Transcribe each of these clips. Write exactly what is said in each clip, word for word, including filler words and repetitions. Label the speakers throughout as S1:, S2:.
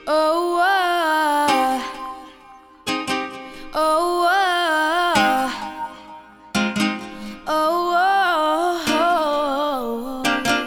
S1: Oh, oh, oh, oh, oh,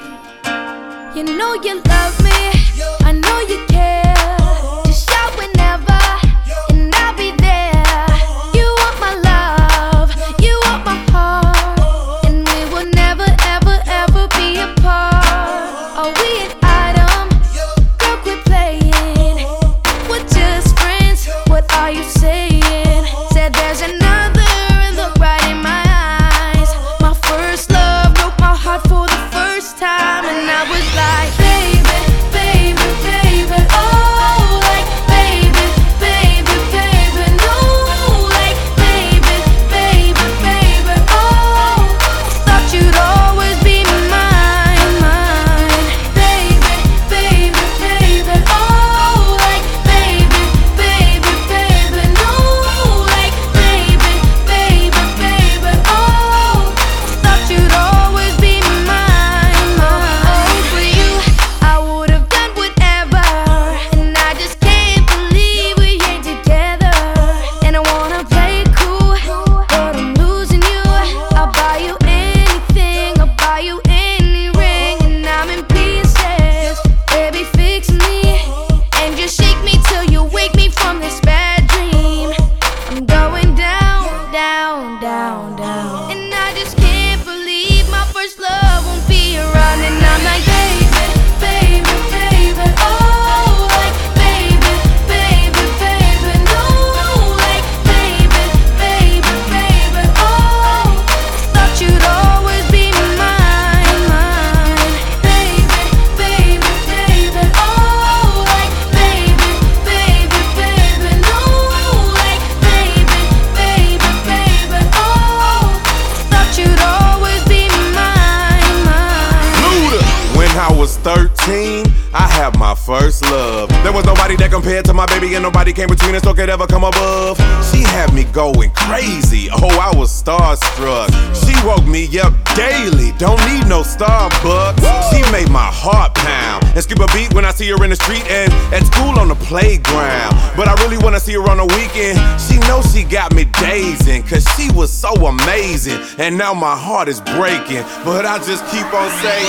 S1: oh. You know you love me, I know you care. Just shout whenever, and I'll be there. You want my love, you want my heart, and we will never, ever, ever be apart. Are we an item? Girl, quit playing. We're just friends, what are you saying? Said there's another, and look right in my eyes. My first love broke my heart for the first time, and I was like, baby, baby, baby, oh, like, baby, baby, baby, no, like, baby, baby, baby, oh, thought you'd always be mine, mine, baby, baby, baby, oh, like, baby, baby, baby, no, like, baby, baby, baby, oh, thought you'd always be mine, mine. For you, I would've done whatever, and I just can't believe we ain't together. And I wanna play cool, but I'm losing you. I'll buy you anything, I'll buy you any ring, and I'm in pieces. Baby, fix me, and just shake me till you wake me from this bad dream. I'm going down, down, down, down, and I just can't believe my first love won't be around. And I'm like, baby, baby, baby, oh, like, baby, baby, baby, no, like, baby, baby, baby, oh, thought you'd always be mine, mine, baby, baby, baby, oh, like, baby, baby, baby, no, like, baby, baby, baby, oh, thought you'd always be mine, mine.
S2: Luda. When I was thirteen, I had my first love. There was nobody that compared to my baby, and nobody came between us or could ever come above. She had me going crazy, oh, I was starstruck. She woke me up daily, don't need no Starbucks. She made my heart pound and skip a beat when I see her in the street and at school on the playground. But I really wanna see her on the weekend. She knows she got me dazing, cause she was so amazing. And now my heart is breaking, but I just keep on saying,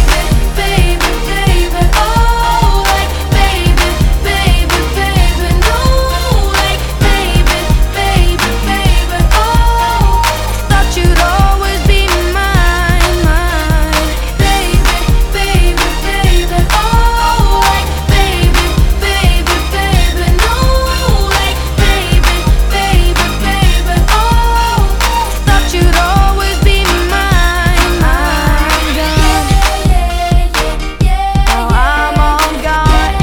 S1: Baby, baby, baby, oh, like, baby, baby, baby, no, like, baby, baby, baby, oh, thought you'd always be mine, mine, baby, baby, baby, oh, like, baby, baby, baby, no, like, baby, baby, baby, oh, thought you'd always be mine, mine. Now I'm all gone.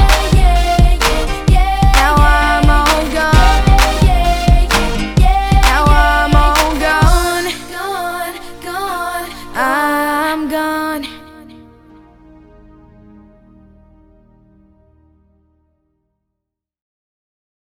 S1: Now I'm all gone. Now I'm all gone. Gone, gone. I'm gone.